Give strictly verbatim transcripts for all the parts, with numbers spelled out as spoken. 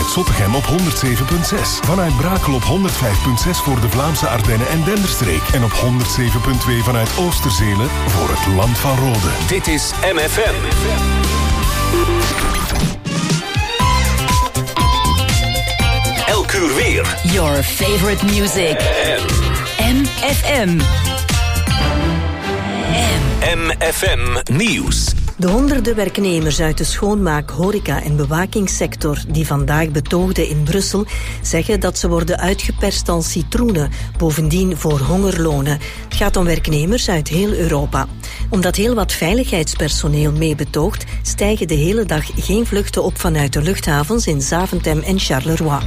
vanuit Zottegem op honderd zeven komma zes. Vanuit Brakel op honderd vijf komma zes voor de Vlaamse Ardennen en Denderstreek. En op honderd zeven komma twee vanuit Oosterzelen voor het Land van Rode. Dit is M F M. Elk uur weer. Your favorite music. M F M. M F M Nieuws. De honderden werknemers uit de schoonmaak, horeca en bewakingssector die vandaag betoogden in Brussel zeggen dat ze worden uitgeperst als citroenen, bovendien voor hongerlonen. Het gaat om werknemers uit heel Europa. Omdat heel wat veiligheidspersoneel mee betoogt, stijgen de hele dag geen vluchten op vanuit de luchthavens in Zaventem en Charleroi.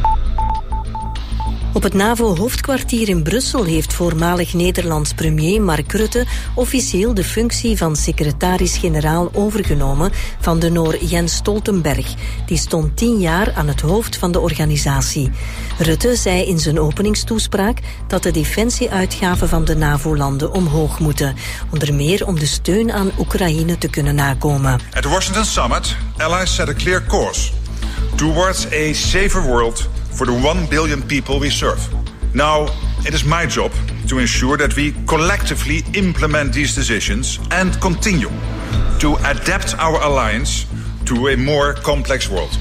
Op het NAVO-hoofdkwartier in Brussel heeft voormalig Nederlands premier Mark Rutte officieel de functie van secretaris-generaal overgenomen van de Noor Jens Stoltenberg. Die stond tien jaar aan het hoofd van de organisatie. Rutte zei in zijn openingstoespraak dat de defensieuitgaven van de NAVO-landen omhoog moeten. Onder meer om de steun aan Oekraïne te kunnen nakomen. At the Washington Summit, allies set a clear course towards a safer world for the one billion people we serve. Now, it is my job to ensure that we collectively implement these decisions and continue to adapt our alliance to a more complex world.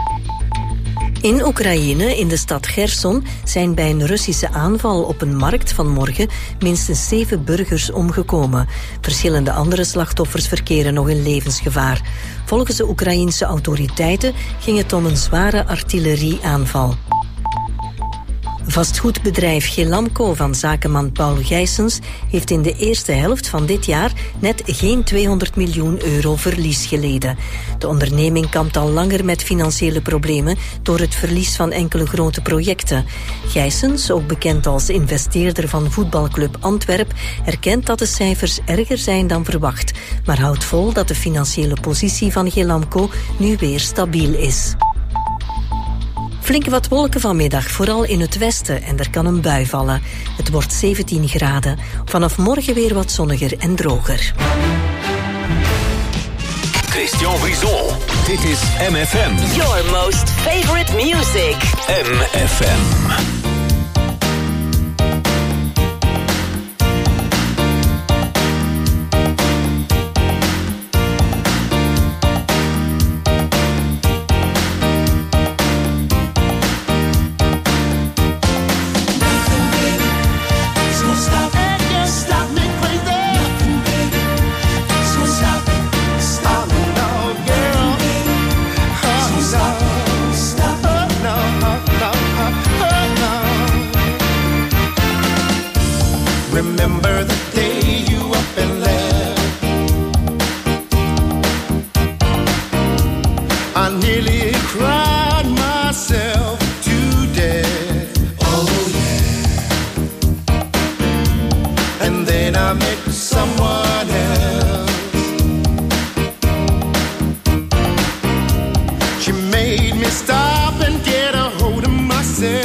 In Oekraïne, in de stad Gerson, zijn bij een Russische aanval op een markt vanmorgen minstens zeven burgers omgekomen. Verschillende andere slachtoffers verkeren nog in levensgevaar. Volgens de Oekraïense autoriteiten ging het om een zware artillerieaanval. Vastgoedbedrijf Gelamco van zakenman Paul Gijsens heeft in de eerste helft van dit jaar net geen tweehonderd miljoen euro verlies geleden. De onderneming kampt al langer met financiële problemen door het verlies van enkele grote projecten. Gijsens, ook bekend als investeerder van voetbalclub Antwerp, erkent dat de cijfers erger zijn dan verwacht, maar houdt vol dat de financiële positie van Gelamco nu weer stabiel is. Flink wat wolken vanmiddag, vooral in het westen, en er kan een bui vallen. Het wordt zeventien graden. Vanaf morgen weer wat zonniger en droger. Christian Brison, dit is M F M. Your most favorite music. M F M. Remember the day you up and left. I nearly cried myself to death. Oh yeah. And then I met someone else. She made me stop and get a hold of myself.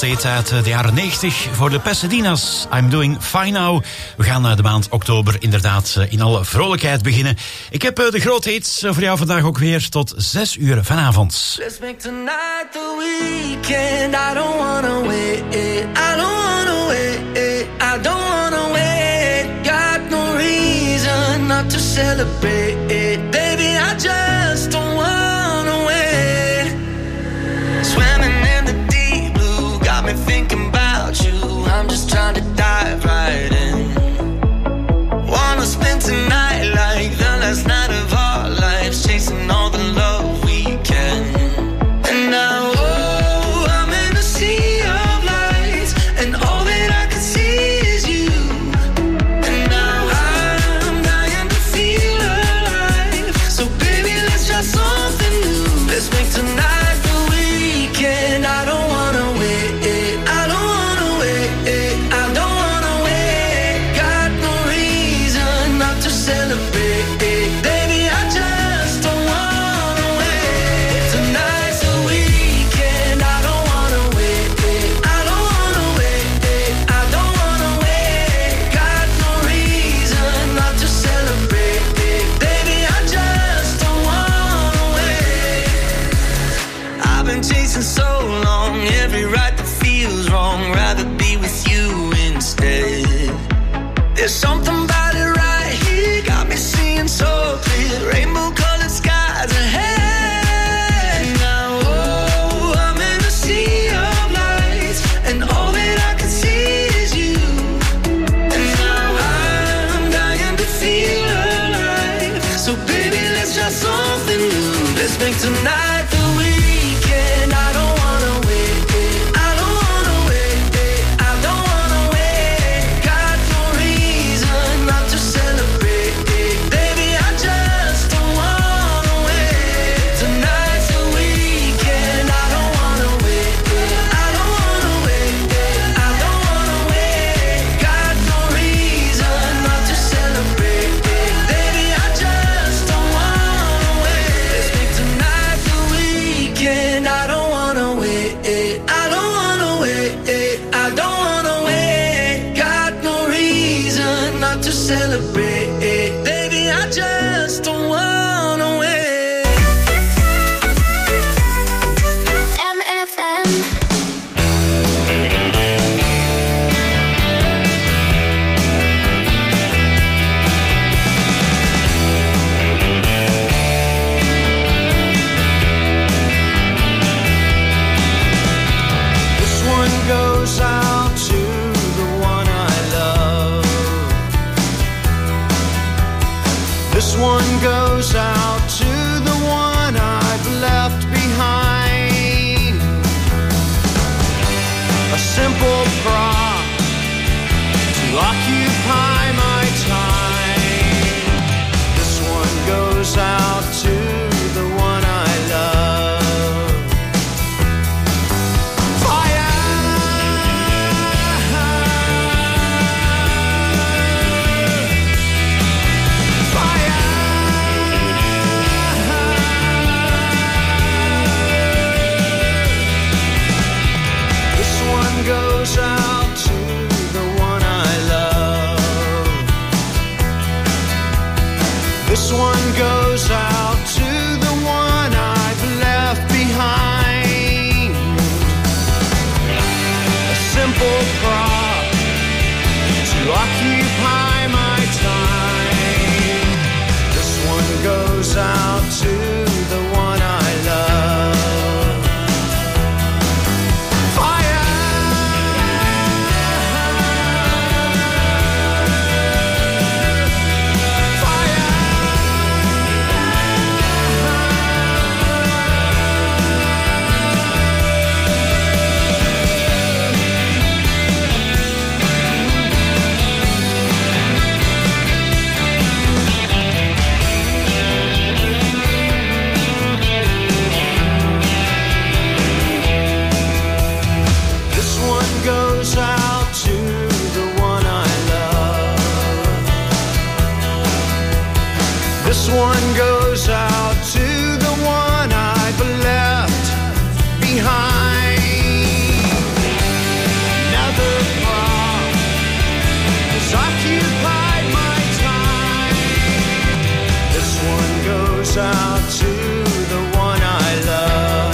grote hit uit de jaren negentig voor de Pasadena's. I'm doing fine now. We gaan de maand oktober inderdaad in alle vrolijkheid beginnen. Ik heb de grote hits voor jou vandaag ook weer tot zes uur vanavond. Let's make tonight the weekend. I don't wanna wait. I don't wanna wait. I don't wanna wait. Got no reason not to celebrate. Baby, I just don't wanna wait. Swimming in the deep blue got me thinking about you. I'm just trying to dive right in. Wanna spend tonight like the last night of our lives, chasing all the love we can. And now, oh, I'm in a sea of lights, and all that I can see is you. And now I'm dying to feel alive. So baby, let's try something new. Let's make tonight the weekend. I don't wanna wait. I don't wanna wait. I don't wanna wait. Got no reason not to celebrate. Baby, I just don't wanna wait. Tonight's the weekend. I don't wanna wait. I don't wanna wait. I don't wanna wait. Got no reason not to celebrate. Baby, I just don't wanna wait. I've been chasing so long, every right that feels wrong. Rather be with you instead. There's something about it right here, got me seeing so clear. Rainbow colored skies ahead. Now, oh, I'm in a sea of lights, and all that I can see is you. And now I'm dying to feel alive. So baby, let's try something new. Let's make tonight the weekend. I don't wanna wait. I don't wanna wait. I don't wanna wait. Got no reason not to celebrate. Baby, I just don't wanna wait. Tonight's the weekend. I don't wanna wait. I don't wanna wait. I don't wanna wait. Got no reason not to celebrate. Baby, I just don't wanna wait. Let's make tonight the weekend. I don't wanna wait. I don't wanna wait. I don't wanna wait. Got no reason not to celebrate. Baby, I just don't wanna wait. M F M. This one goes out to the one I love. This one goes out to the one I've left behind. A simple prop to occupy my time. This one goes out to the one I love. Fire! Fire! This one goes out to the one I love. This one goes out to the one I've left behind. A simple prop to occupy my time. This one goes out to the one I love. Fire! Fire! This one goes out to the one I've left behind. goes out to the one I love.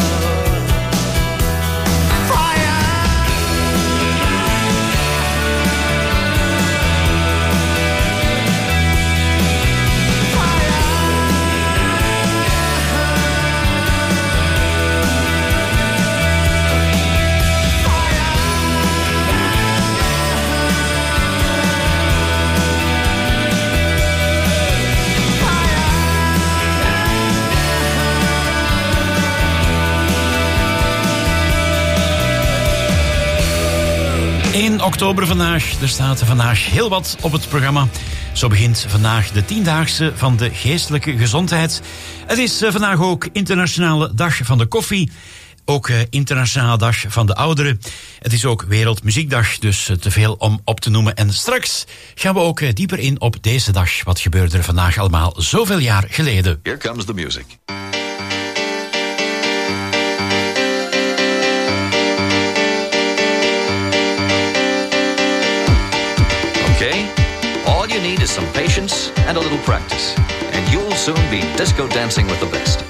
één oktober vandaag. Er staat vandaag heel wat op het programma. Zo begint vandaag de tiendaagse van de geestelijke gezondheid. Het is vandaag ook internationale dag van de koffie. Ook uh, internationale dag van de ouderen. Het is ook Wereldmuziekdag, dus uh, te veel om op te noemen. En straks gaan we ook uh, dieper in op deze dag. Wat gebeurde er vandaag allemaal zoveel jaar geleden? Here comes the music. Okay, all you need is some patience and a little practice, and you'll soon be disco dancing with the best.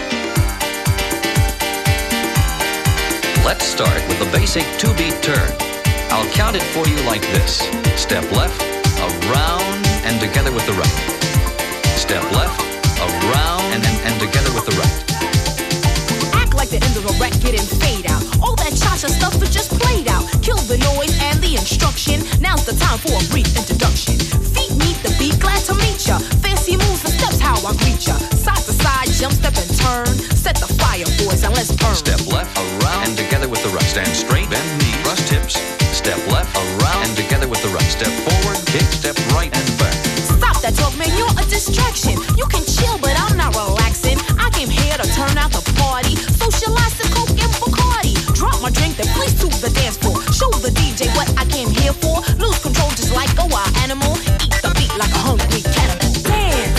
Let's start with the basic two-beat turn. I'll count it for you like this. Step left, around, and together with the right. Step left, around, and, and, and together with the right. Act like the end of a record and fade out. All that cha-cha stuff is just played out. Kill the noise and the instruction. Now's the time for a brief introduction. Feet meet the beat, glad to meet ya. Fancy moves and steps, how I greet ya. Side to side, jump, step, and turn. Set the fire, boys, and let's burn. Step left, around, and together with the right. Stand straight, bend knees, thrust hips. Step left, around, and together with the right. Step forward, kick, step right, and back. Stop that talk, man, you're a distraction. You can chill, but I'm not relaxing. I came here to turn out the party. Socialize the coke and Bacardi. Drop my drink, then please to the dance floor. Show the D J what I came here for. Lose control just like a wild animal. Eat the beat like a hungry cannibal. Dance.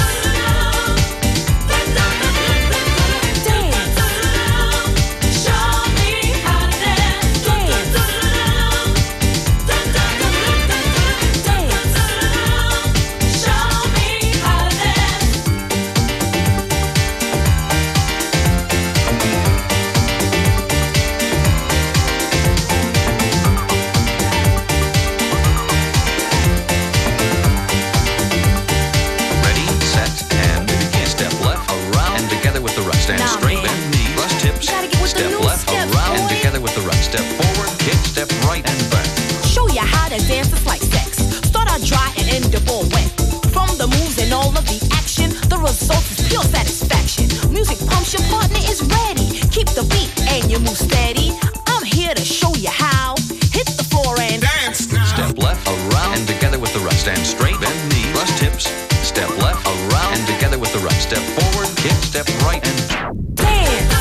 Step forward, kick, step right, and back. Show you how to dance, it's like sex. Start out dry and end up all wet. From the moves and all of the action, the result is pure satisfaction. Music pumps, your partner is ready. Keep the beat and you move steady. I'm here to show you how. Hit the floor and dance now. Step left, around, and together with the right. Stand straight, bend knees, thrust hips. Step left, around, and together with the right. Step forward, kick, step right, and dance.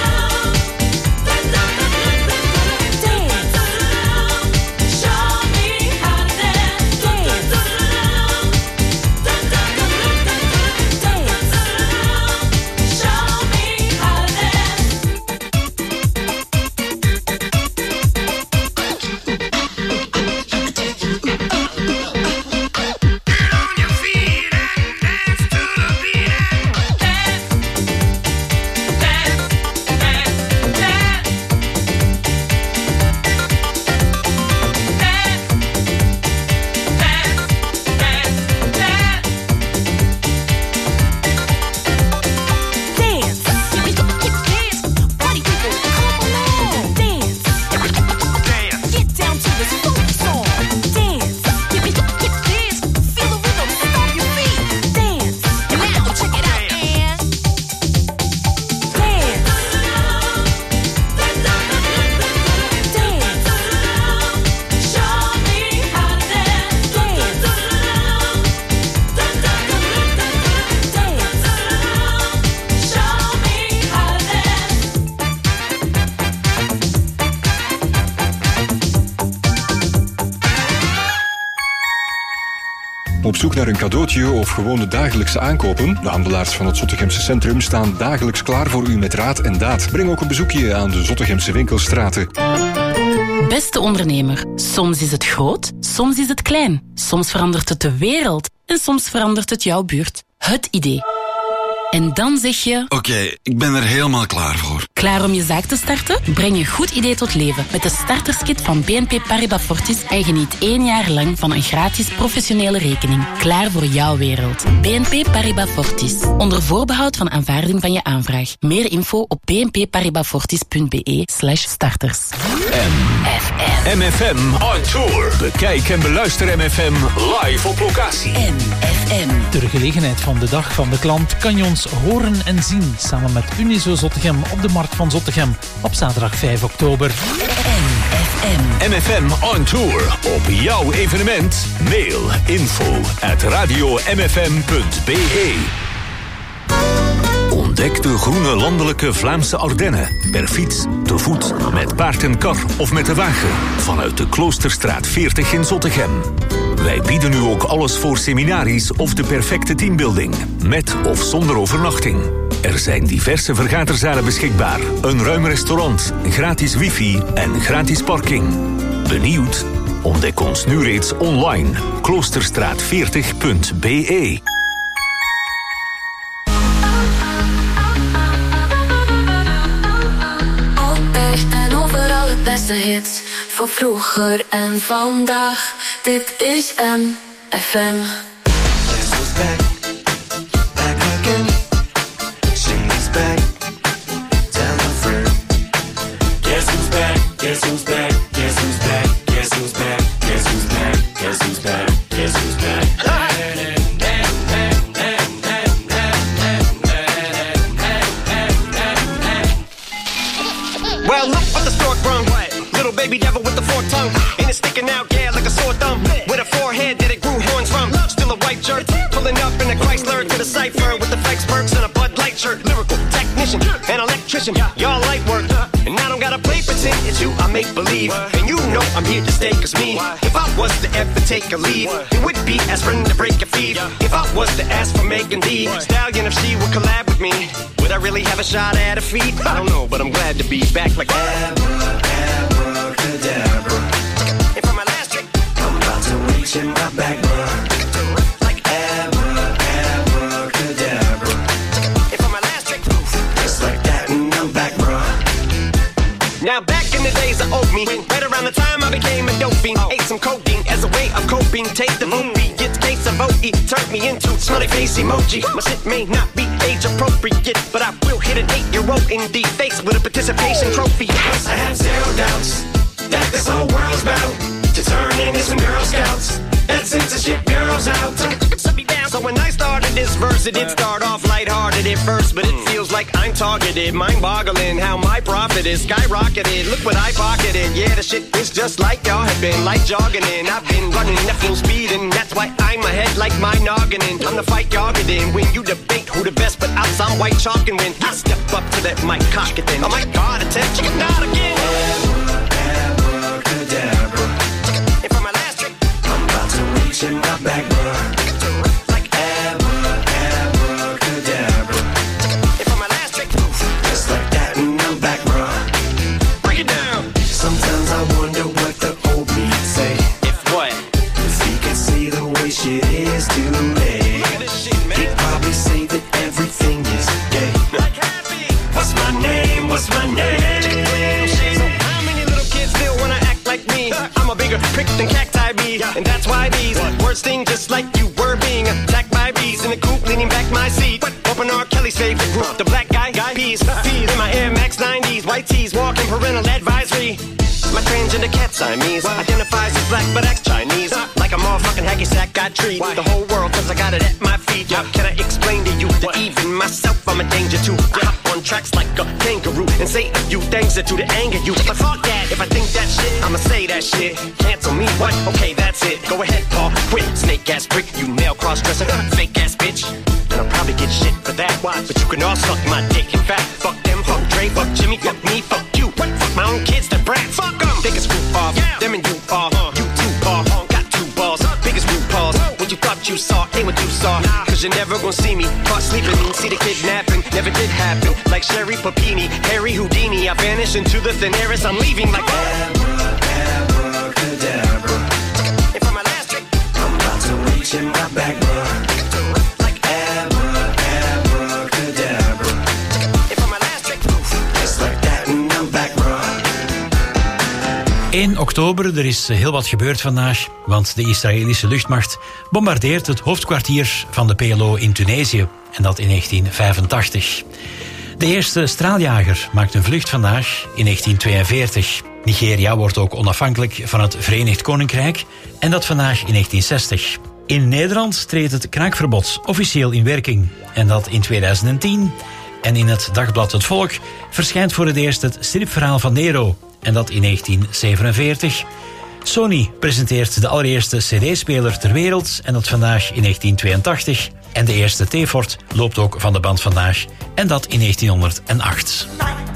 Op zoek naar een cadeautje of gewoon de dagelijkse aankopen? De handelaars van het Zottegemse Centrum staan dagelijks klaar voor u met raad en daad. Breng ook een bezoekje aan de Zottegemse winkelstraten. Beste ondernemer, soms is het groot, soms is het klein. Soms verandert het de wereld en soms verandert het jouw buurt. Het idee. En dan zeg je... Oké, okay, ik ben er helemaal klaar voor. Klaar om je zaak te starten? Breng je goed idee tot leven met de starterskit van B N P Paribas Fortis en geniet één jaar lang van een gratis professionele rekening. Klaar voor jouw wereld. B N P Paribas Fortis. Onder voorbehoud van aanvaarding van je aanvraag. Meer info op bnpparibasfortis.be slash starters. M F M. M F M on tour. Bekijk en beluister M F M live op locatie. M F M. Ter gelegenheid van de Dag van de Klant kan je ons horen en zien samen met Unizo Zottegem op de Markt van Zottegem op zaterdag vijf oktober. M F M. M F M on tour. Op jouw evenement. Mail info at radio m f m punt b e. Ontdek de groene landelijke Vlaamse Ardennen. Per fiets, te voet, met paard en kar of met de wagen. Vanuit de Kloosterstraat veertig in Zottegem. Wij bieden nu ook alles voor seminaries of de perfecte teambuilding. Met of zonder overnachting. Er zijn diverse vergaderzalen beschikbaar. Een ruim restaurant, gratis wifi en gratis parking. Benieuwd? Ontdek ons nu reeds online. kloosterstraat veertig punt b e. Beste hits voor vroeger en vandaag. Dit is M F M. Guess who's back? Back again. She's back. Tell a friend. Guess who's back? Guess who's back? Guess who's back? Guess who's back? Guess who's back? Guess who's back? Guess who's back? Well, look what the stork brung. Little baby devil with the forked tongue. And it's sticking out, yeah, like a sore thumb. With a forehead that it grew horns from. Still a white jerk. Pulling up in a Chrysler to the cipher with the flex perks and a Bud Light shirt. Lyrical technician, an electrician. Y'all light work. And I don't gotta play pretend. It's you I make believe. And you know I'm here to stay, cause me. If I was to ever take a leave, it would be aspirin to break a feed. If I was to ask for Megan D Stallion, if she would collab with me, would I really have a shot at a feat? I don't know, but I'm glad to be back like Abra, abracadabra. And for my last trick, I'm about to reach in my back, bruh. like Abra, abracadabra. And for my last trick, just like that, and I'm back, bruh. Now back in the days of old me, right around the time I became a dope fiend, ate some codeine as a way of coping. Take the vote, get case of O E, turned me into smiley face emoji. My shit may not be age appropriate, but I will hit an eight-year-old in the face with a participation trophy. Yes, I have zero doubts that this whole world's bound to turn into some Girl Scouts and censorship girls out. So when I started this verse, it did start off lighthearted at first, but it feels like I'm targeted, mind-boggling how my profit is skyrocketed. Look what I pocketed, yeah, the shit is just like y'all have been, like jogging in. I've been running at full speed, and that's why I'm ahead like my noggin in. I'm the fight y'all get in when you debate who the best, but out some white chalk and win. I step up to that mic, cock it then. Oh my God, attempt, chicken out again. Abracadabra. And for my last trick, I'm about to reach in my back, bruh. Shit is too late. He'd probably say that everything is gay. What's my name? What's my name? So how many little kids still wanna act like me? I'm a bigger prick than cacti bee, and that's why these words sting just like you were being attacked by bees in the coop, leaning back my seat. Open R. Kelly's favorite group, the black guy, guy peas, peas in my Air Max nineties, white tees, walking parental advisory. My transgender cat Siamese identifies as black but acts Chinese. Like a motherfucking hacky sack, I treat the whole world cause I got it at my feet. Can I explain to you that even myself I'm a danger to? I hop on tracks like a kangaroo and say a few things that do to anger you. But fuck that, if I think that shit, I'ma say that shit. Cancel me, what? Okay, that's it. Go ahead, Paul, quit. Snake ass prick, you nail cross-dresser, fake ass bitch. And I'll probably get shit for that. Why? But you can all suck my dick. In fact, fuck them, fuck Dre, fuck Jimmy, fuck me, fuck you. What? Fuck my own kids, the brats. Fuck them. Biggest group off, yeah. Them and you are. Uh, you two ball, uh, got two balls. Uh, biggest group balls. What you thought you saw ain't what you saw. Nah. Cause you're never gonna see me caught sleeping. See the kidnapping, never did happen. Like Sherry Papini, Harry Houdini. I vanish into the thin air as I'm leaving like Abra, abracadabra. And for my last trick, I'm about to reach in my back, bruh. Like Abra, abracadabra. één oktober, er is heel wat gebeurd vandaag, want de Israëlische luchtmacht bombardeert het hoofdkwartier van de P L O in Tunesië, en dat in negentien vijfentachtig. De eerste straaljager maakt een vlucht vandaag in negentien tweeënveertig. Nigeria wordt ook onafhankelijk van het Verenigd Koninkrijk, en dat vandaag in negentien zestig. In Nederland treedt het kraakverbod officieel in werking, en dat in tweeduizend tien. En in het dagblad Het Volk verschijnt voor het eerst het stripverhaal van Nero, en dat in negentien zevenenveertig. Sony presenteert de allereerste cd-speler ter wereld, en dat vandaag in negentien tweeëntachtig. En de eerste T-Fort loopt ook van de band vandaag, en dat in negentienhonderdacht.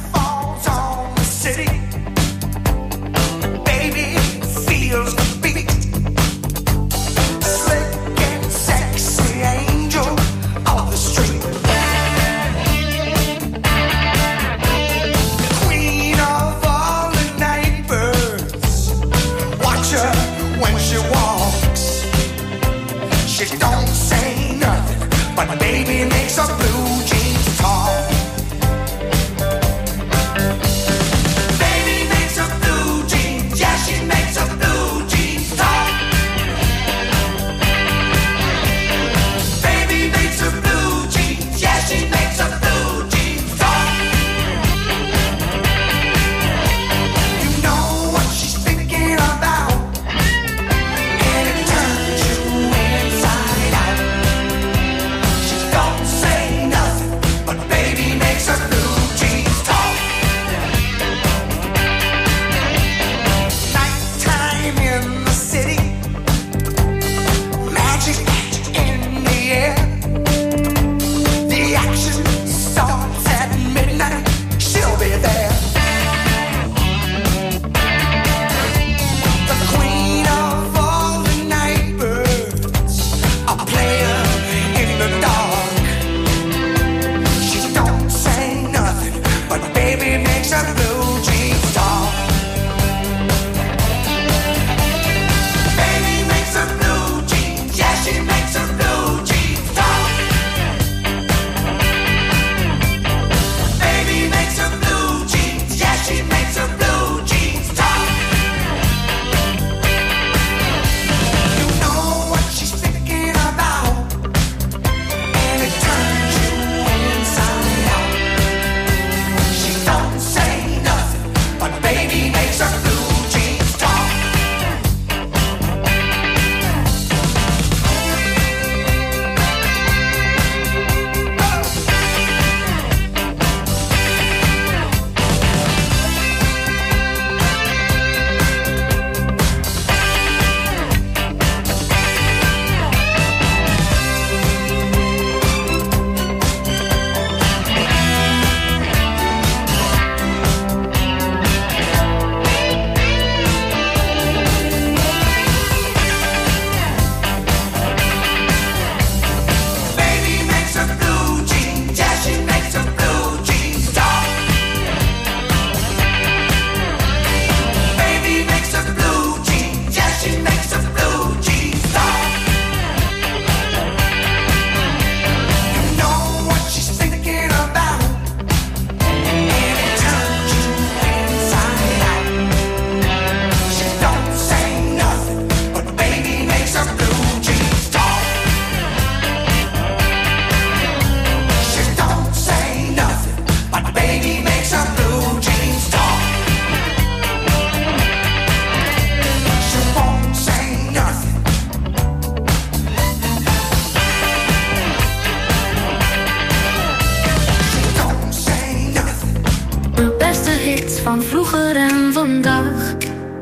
van vroeger en vandaag.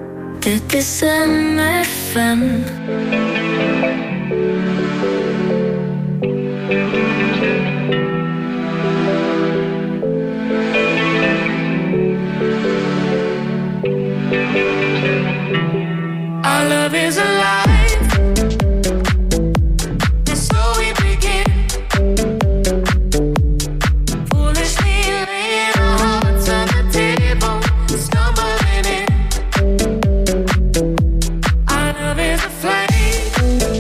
Dit is M F M. Our love is alive. Flame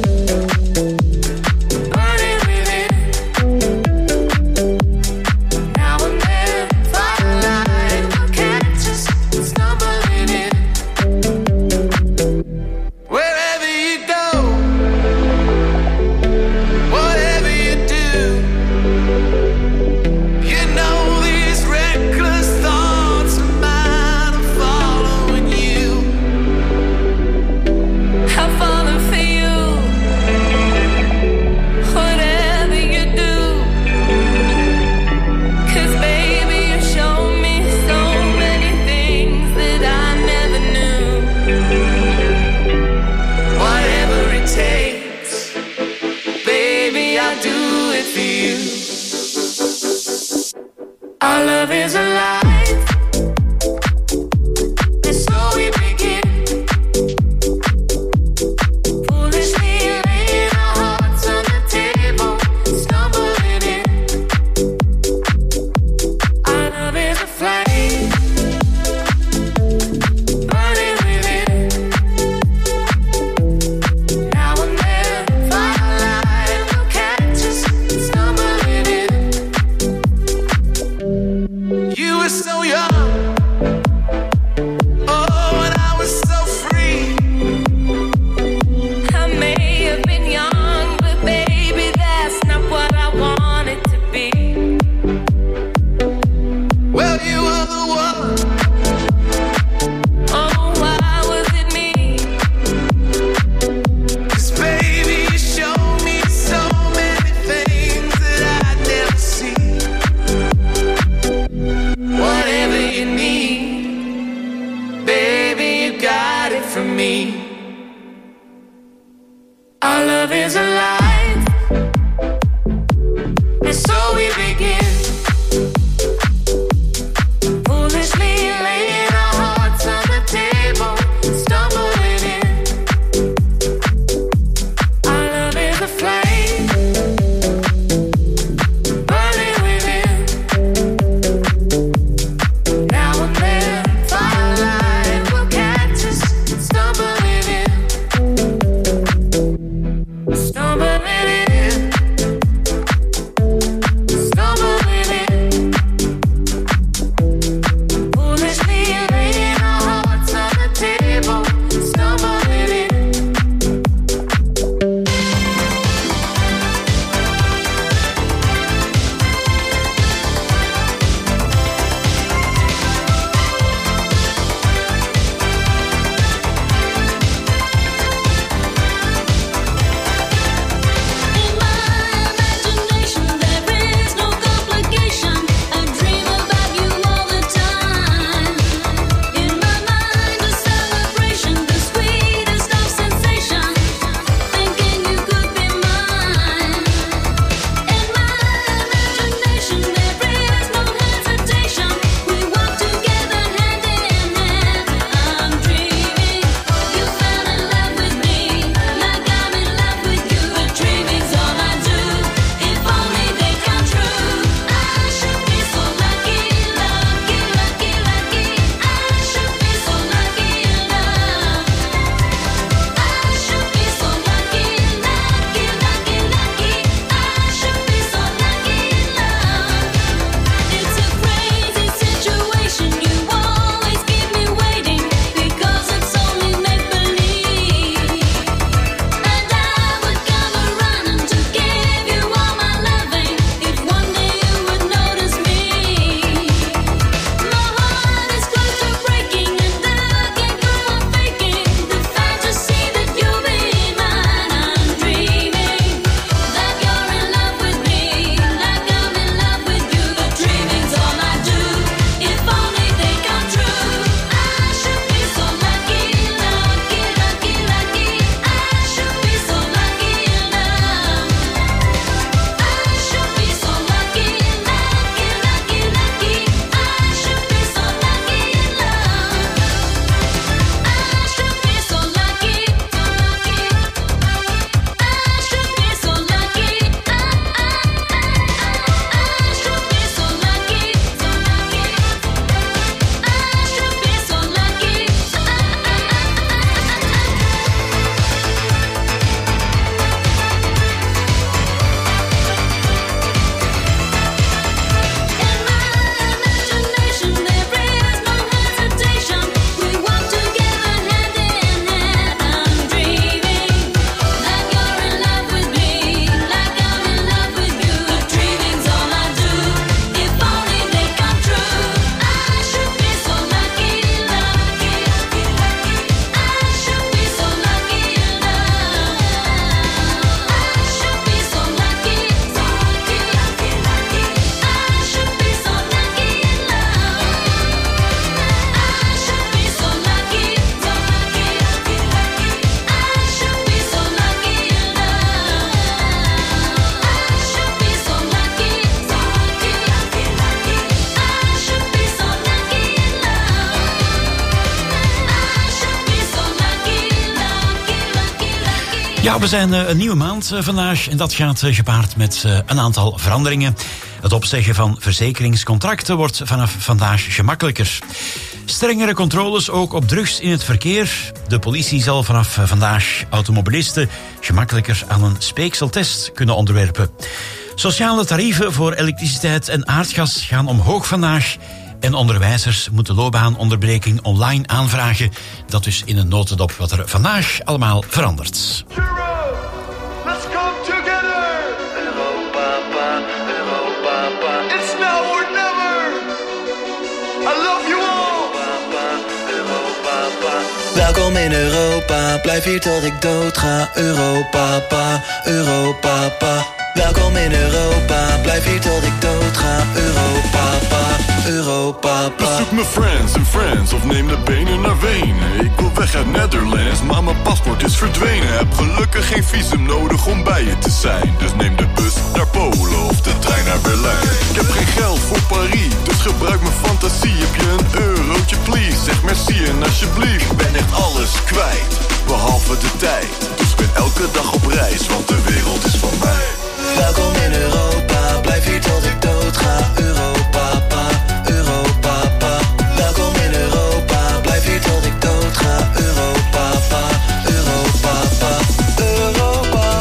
Ja, we zijn uh, een nieuwe maand uh, vandaag en dat gaat uh, gepaard met uh, een aantal veranderingen. Het opzeggen van verzekeringscontracten wordt vanaf vandaag gemakkelijker. Strengere controles ook op drugs in het verkeer. De politie zal vanaf uh, vandaag automobilisten gemakkelijker aan een speekseltest kunnen onderwerpen. Sociale tarieven voor elektriciteit en aardgas gaan omhoog vandaag. En onderwijzers moeten loopbaanonderbreking online aanvragen. Dat dus in een notendop wat er vandaag allemaal verandert. Let's come together. Europa, Europa, it's now or never. I love you all. Europa, Welkom in Europa, blijf hier tot ik doodga. Europa, Europa, welkom in Europa, blijf hier tot ik doodga. Europa, Europa. Bezoek mijn friends en friends of neem de benen naar Wenen. Ik wil weg uit Netherlands, maar mijn paspoort is verdwenen. Heb gelukkig geen visum nodig om bij je te zijn. Dus neem de bus naar Polen of de trein naar Berlijn. Ik heb geen geld voor Parijs, dus gebruik mijn fantasie. Heb je een eurotje please, zeg merci en alsjeblieft. Ik ben echt alles kwijt, behalve de tijd. Dus ik ben elke dag op reis, want de wereld is van mij. Welkom in Europa, blijf hier tot ik doodga. Europa, Europa, welkom in Europa, blijf hier tot ik doodga. Europa, Europa, Europa,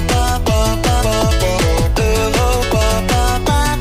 Europa,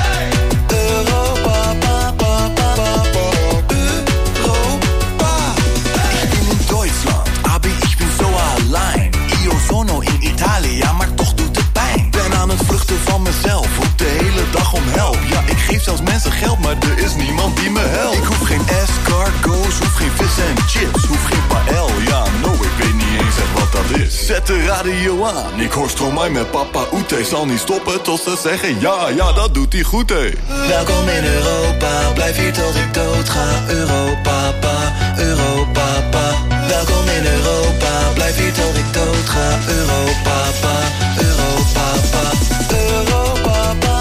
Ich bin in Deutschland, aber ich bin so allein. Io sono in Italia, maar toch doet het pijn. Ben aan het vluchten van mezelf, roep de hele dag om help. Ja, ik geef zelfs mensen geld, maar er is niemand die me helpt. Ik hoef geen escargots, hoef geen vis en chips, hoef geen paella. Ja, no, ik weet niet eens echt wat dat is. Zet de radio aan, ik hoor Stromae met Papa Oete. Zal niet stoppen tot ze zeggen ja, ja, dat doet hij goed, hé. Welkom in Europa, blijf hier tot ik doodga. Europa, Europa, welkom in Europa, blijf hier tot ik doodga. Europa, Europa, Europa,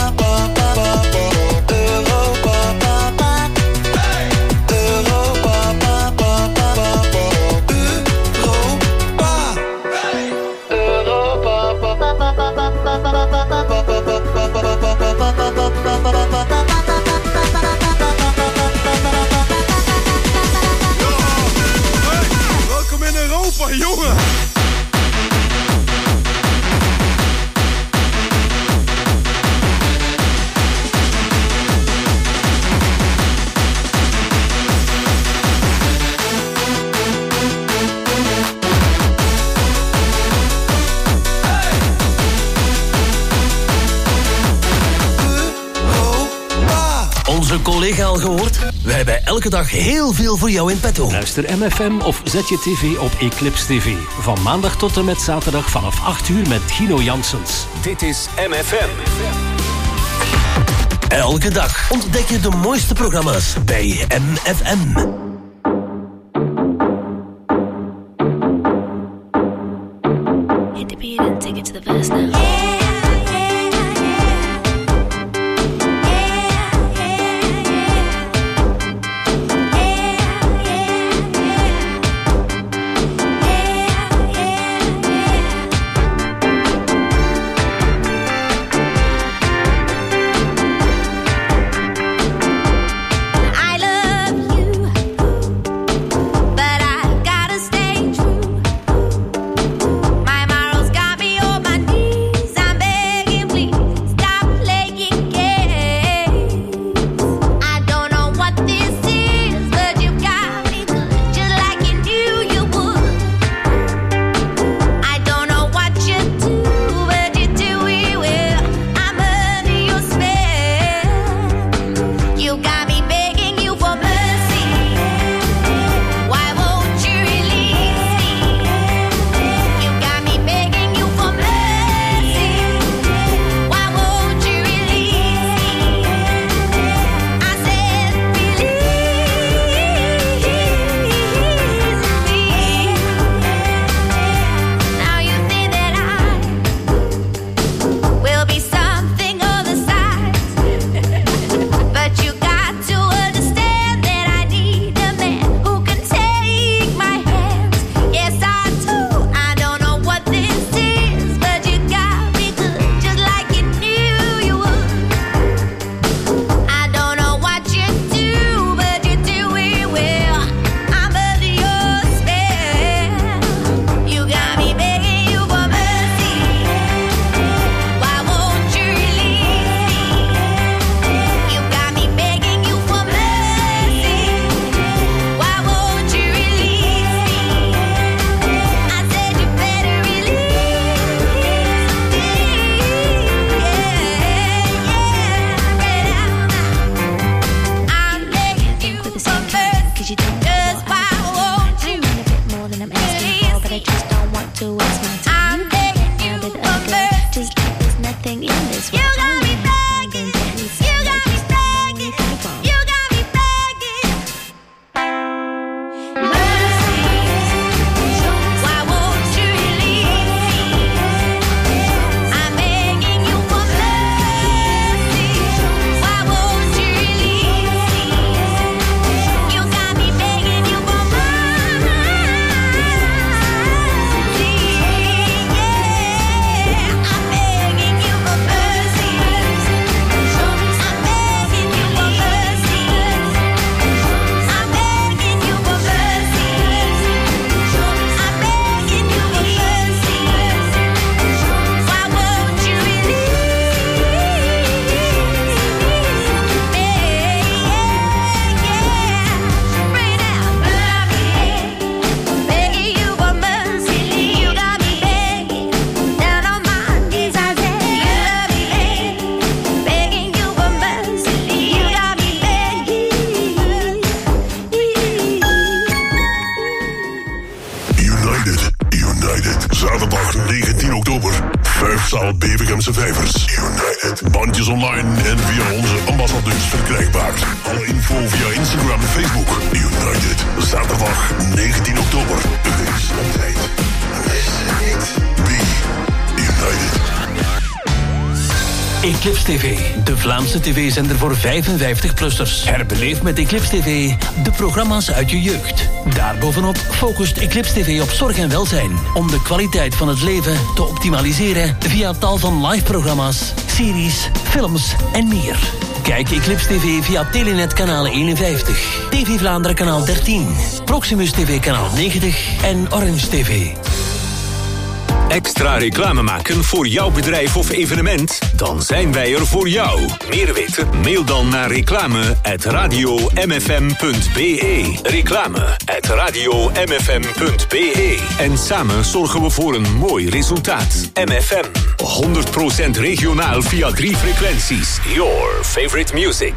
welkom in Europa, jongen. Onze collega al gehoord? Wij hebben elke dag heel veel voor jou in petto. Luister M F M of zet je tv op Eclipse T V. Van maandag tot en met zaterdag vanaf acht uur met Gino Janssens. Dit is M F M. Elke dag ontdek je de mooiste programma's bij M F M. Hit the beat and take it to the verse now. I love you. Zottegemse vijvers. United. Bandjes online en via onze ambassadeurs verkrijgbaar. Alle info via Instagram en Facebook. United. Zaterdag negentien oktober. Wees op tijd. Wees niet. Be United. Eclipse T V, de Vlaamse tv-zender voor vijfenvijftig-plussers. Herbeleef met Eclipse T V de programma's uit je jeugd. Daarbovenop focust Eclipse T V op zorg en welzijn, om de kwaliteit van het leven te optimaliseren via tal van live-programma's, series, films en meer. Kijk Eclipse T V via Telenet kanaal eenenvijftig, T V Vlaanderen kanaal dertien, Proximus T V kanaal negentig en Orange T V. Extra reclame maken voor jouw bedrijf of evenement? Dan zijn wij er voor jou. Meer weten? Mail dan naar reclame at radio m f m punt b e. Reclame at radio m f m punt b e. En samen zorgen we voor een mooi resultaat. M F M. honderd procent regionaal via drie frequenties. Your favorite music.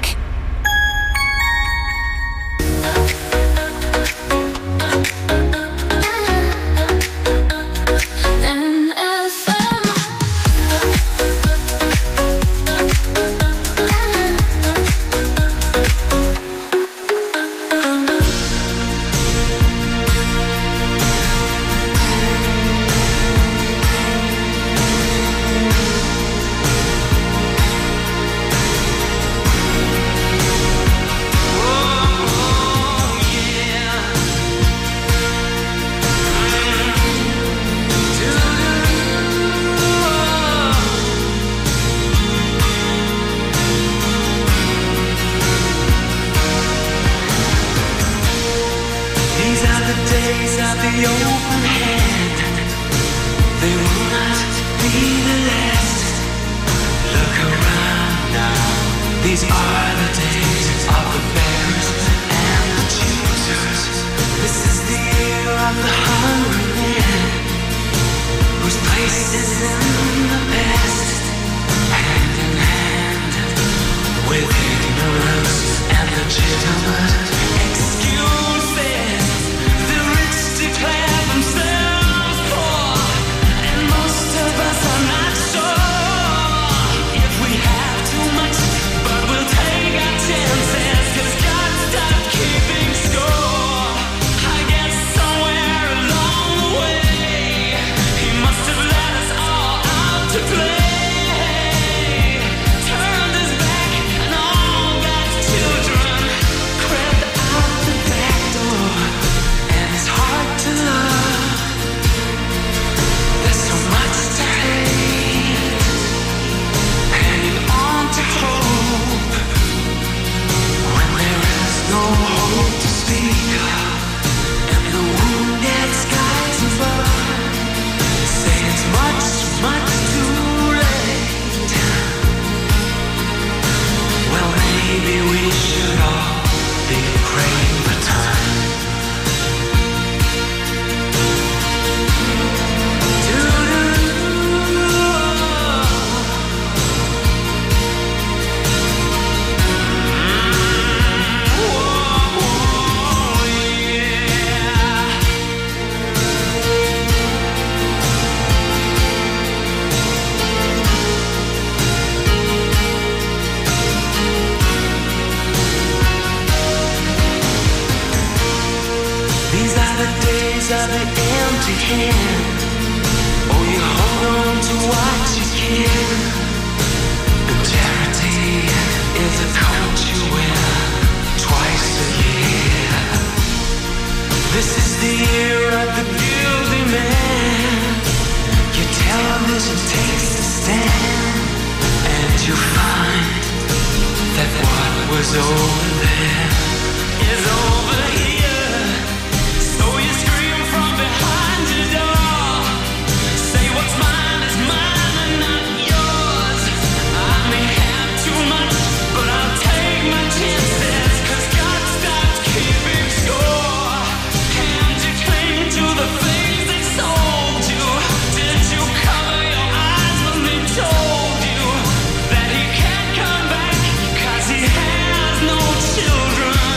Children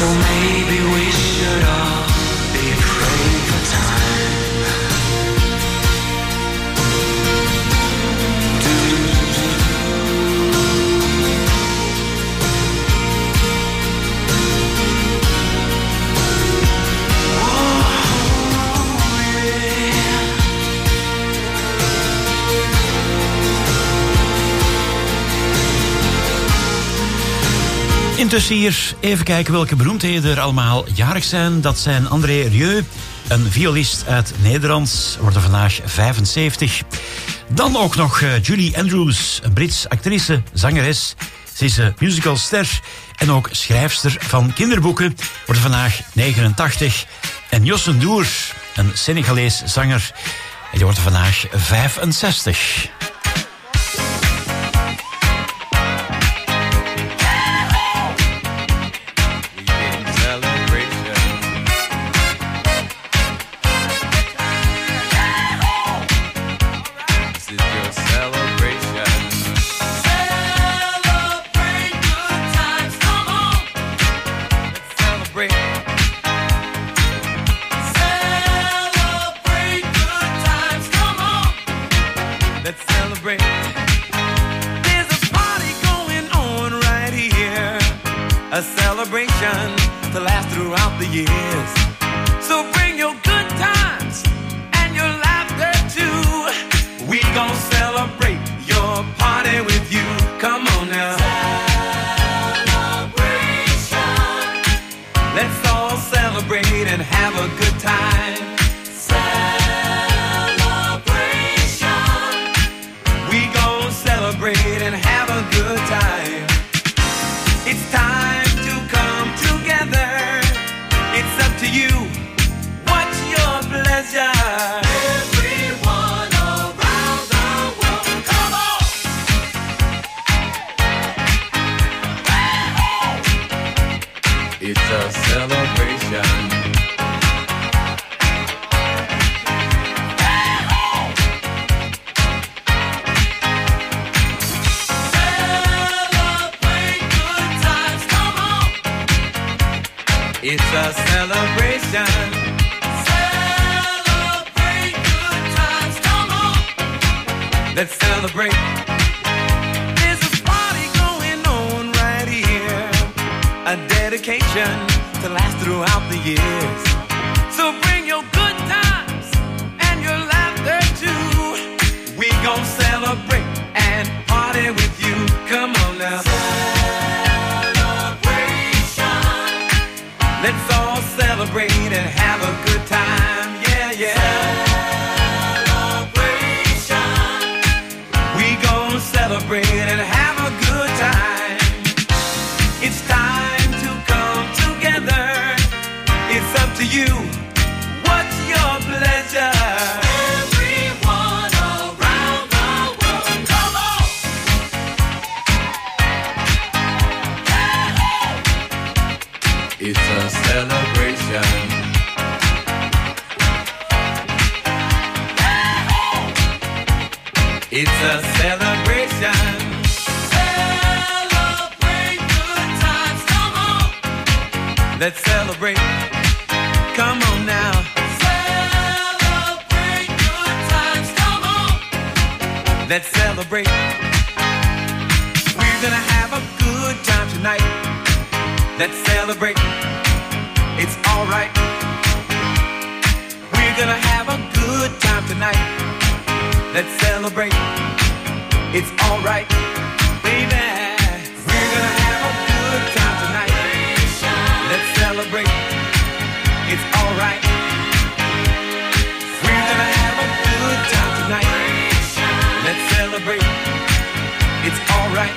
So maybe we should all be praying for time. Intussen hier even kijken welke beroemdheden er allemaal jarig zijn. Dat zijn André Rieu, een violist uit Nederland, wordt er vandaag vijfenzeventig. Dan ook nog Julie Andrews, een Brits actrice, zangeres. Ze is een musicalster en ook schrijfster van kinderboeken, wordt er vandaag negenentachtig. En Youssou N'Dour, een Senegalees zanger, en die wordt er vandaag vijfenzestig. To last throughout the years. So bring your good times and your laughter too. We gon' celebrate your party with you. Come on now. Celebration. Let's all celebrate and have a good time. Celebration. We gon' celebrate and have a good time. It's time to come together. It's up to you. What's your pleasure? Everyone around the world, come on! It's a celebration. It's a celebration. Celebrate good times, come on. Let's celebrate. There's a party going on right here. A dedication to last throughout the years. So bring your good times and your laughter too. We gon' celebrate and party with you. Come on now. Let's all celebrate and have a good time, yeah, yeah. Celebration. We gon' celebrate and have a good time. It's time to come together. It's up to you. What's your pleasure? Everyone around the world, come on. It's a celebration. It's a celebration. Celebrate good times, come on. Let's celebrate. Come on now. Celebrate good times, come on. Let's celebrate. We're gonna have a good time tonight. Let's celebrate. It's alright. We're gonna have a good time tonight. Let's celebrate. It's alright, baby. We're gonna have a good time tonight. Let's celebrate. It's alright. We're gonna have a good time tonight. Let's celebrate. It's alright.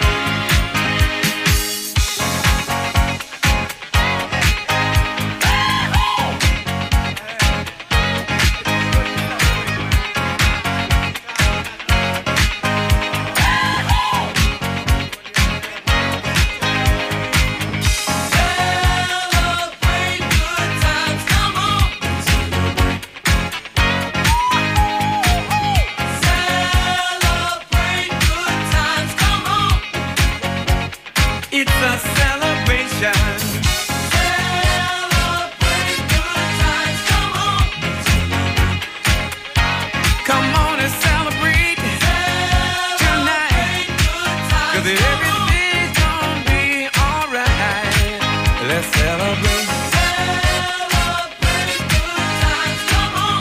celebrate. Celebrate good times, come on.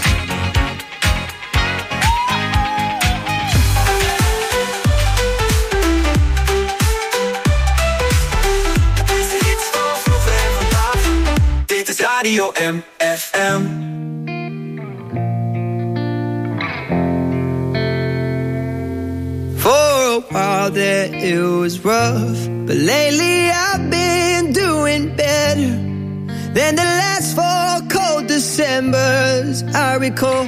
Deze hits van vroeger en vandaag. Dit is Radio M F M. For a while there it was rough, but lately I've been doing better than the last four cold Decembers I recall.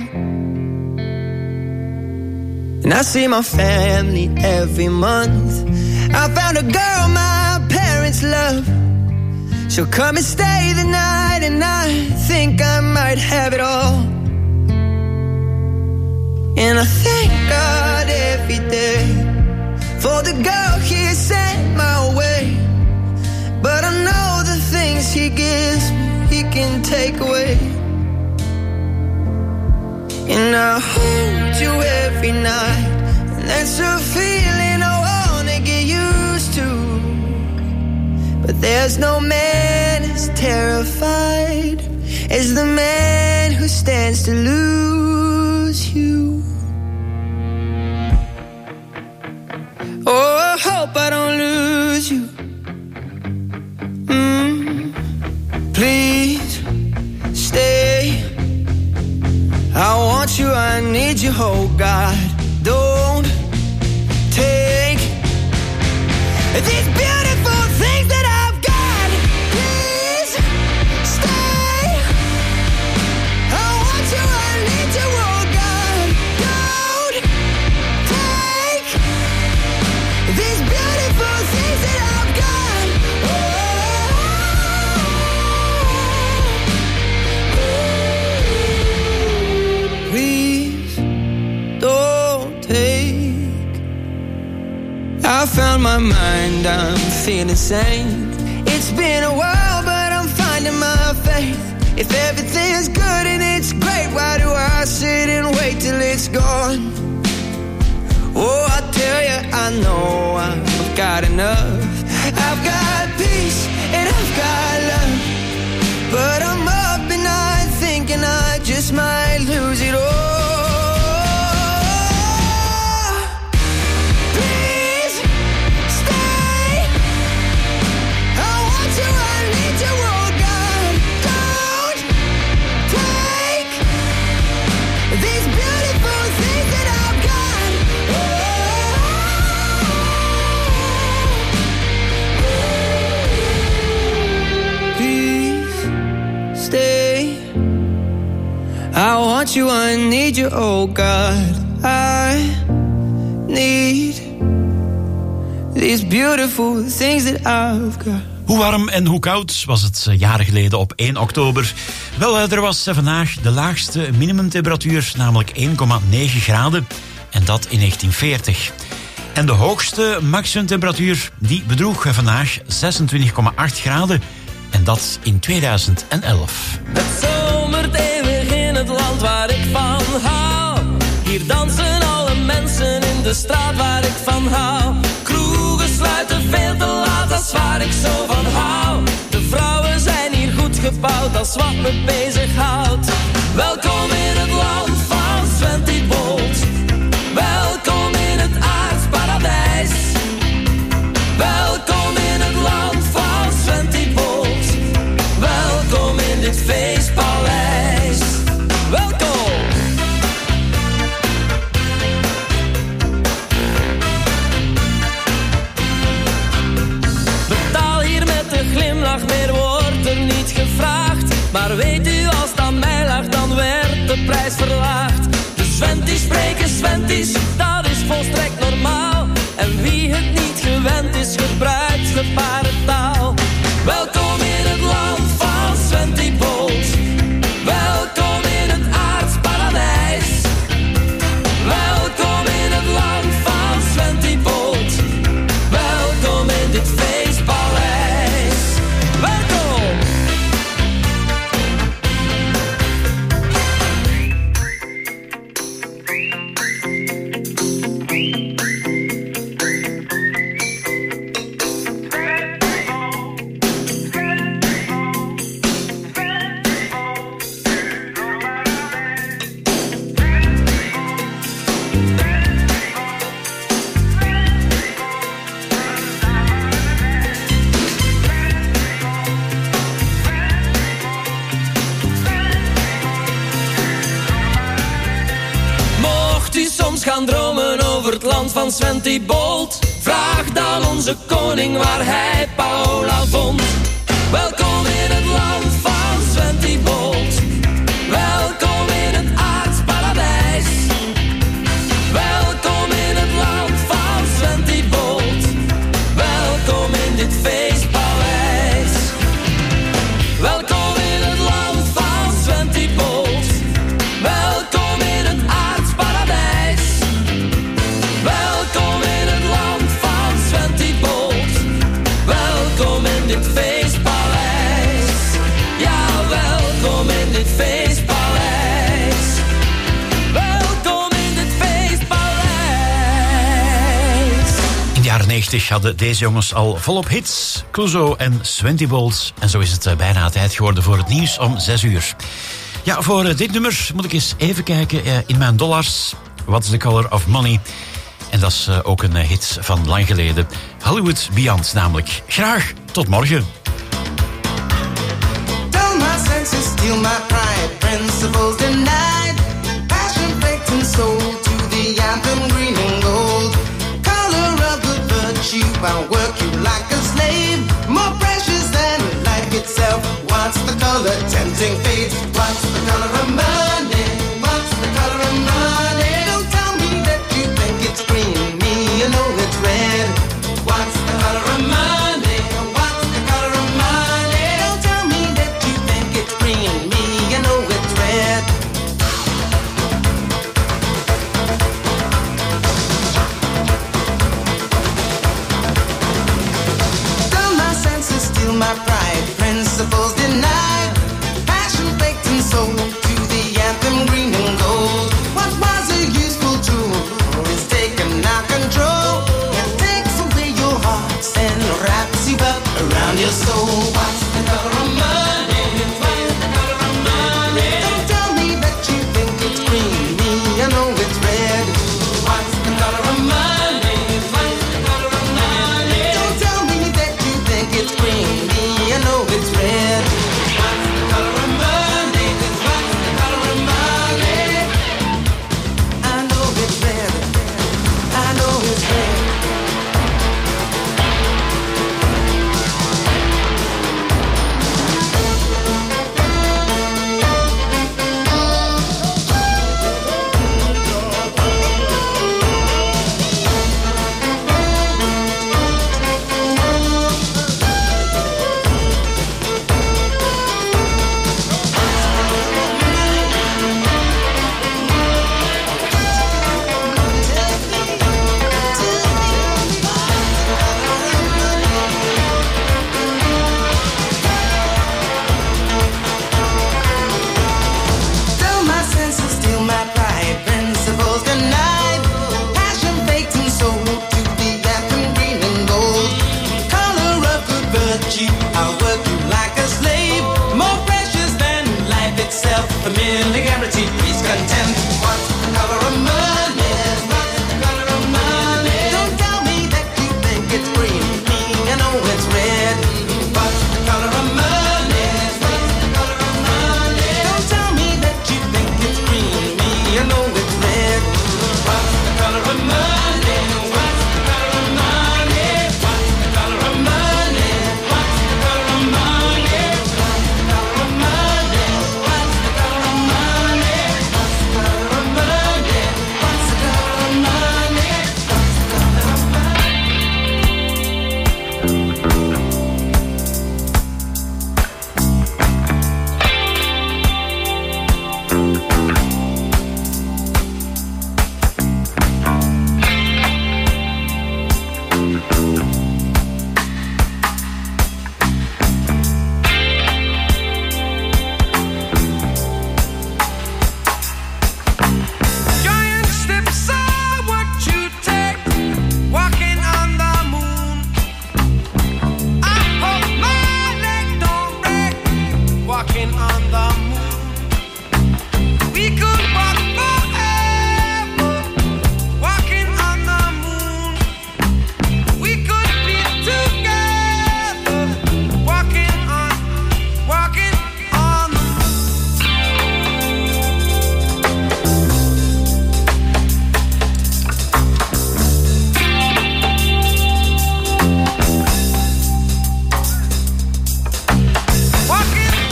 And I see my family every month. I found a girl my parents love. She'll come and stay the night, and I think I might have it all. And I thank God every day for the girl He sent my way. But I know the things He gives me, He can take away. And I hold you every night, and that's a feeling I wanna get used to. But there's no man as terrified as the man who stands to lose you. Oh, I hope I don't lose you. Mm, please stay. I want you, I need you, oh God. Don't take these beautiful things that I've got. Please stay. I want you, I need you, oh God. Don't take these beautiful things that I've got. Oh, please don't take. I found my mind, I'm feeling sane. It's been a while, but I'm finding my faith. If everything's good and it's great, why do I sit and wait till it's gone? Oh, I tell you, I know I've got enough. I've got peace and I've got love. But I'm up and I'm thinking I just might lose it all. Please stay. I want you, I need you, oh God. Don't take these beautiful things that I've got. Please stay. I want you, I need you, oh God. I need these beautiful things that I've got. Hoe warm en hoe koud was het jaren geleden op één oktober? Wel, er was vandaag de laagste minimumtemperatuur, namelijk één komma negen graden. En dat in negentien veertig. En de hoogste maximumtemperatuur die bedroeg vandaag zesentwintig komma acht graden. En dat in tweeduizend elf. Het zomert eeuwig in het land waar ik van hou. Hier dansen alle mensen in de straat waar ik van hou. Kroegen sluiten veel te laat, dat is waar ik zo van hou. De vrouwen zijn hier goed gebouwd, dat is wat me bezighoudt. Welkom in het land van Sventy Bolt. Welkom in het aardsparadijs. Welkom in het land van Sventy Bolt. Welkom in dit feestpaleis. Welkom. Betaal hier met een glimlach, meer wordt er niet gevraagd. Maar weet u, als het aan mij lag, dan werd de prijs verlaagd. De Sventies spreken Sventies, dat is volstrekt normaal. En wie het niet gewend is, gebruikt gebarentaal. Welkom in het land van Sventy Bolt. Welkom in het aardsparadijs. Welkom in het land van Sventy Bolt. Welkom in dit feestpaleis. Welkom. eens gaan dromen over het land van Sventy Bolt. Vraag dan onze koning waar hij Paula vond. Welkom in het land van Sventy Bolt. Welkom in het aardsparadijs. Welkom in het land van Sventy Bolt. Welkom in dit feestpaleis. Welkom in het land van Sventy Bolt. Welkom in het aardsparadijs. Welkom in het land van Sventy Bolt. Welkom in dit feestpaleis. Ja, welkom in dit feestpaleis. Welkom in dit feestpaleis. In de jaren negentig hadden deze jongens al volop hits. Clouseau en Sventy Bolt. En zo is het bijna tijd geworden voor het nieuws om zes uur. Ja, voor dit nummer moet ik eens even kijken in mijn dollars. What's the Color of Money? En dat is ook een hit van lang geleden. Hollywood Beyond namelijk. Graag tot morgen. Dull my senses, steal my pride, principles denied, passion faked and sold to the anthem green and gold. Color of the virtue, I'll work you like a slave, more precious than life itself. What's the color? Tempting fate. What's the color of money? What's the color of money? Don't tell me that you think it's green, me you know it's red. What's the color of money? What's the color of money? Don't tell me that you think it's green, me you know it's red. Dull my senses, steal my pride, principles denied, passion faked and sold to the anthem green and gold. What was a useful tool is taken our control. It takes away your hearts and wraps you up around your soul. What's the color of money? What's the color of money? Don't tell me that you think it's green, me I know it's red. What's the color of money? What's the color of money? Don't tell me that you think it's green, me I know it's red. What's the color of money? What's the color of money? I know it's red. I know it's red. Dull my senses, steal my pride, principles denied, passion faked and sold to the anthem green and gold. Color of good virtue, I'll work you like a slave, more precious than life itself, a million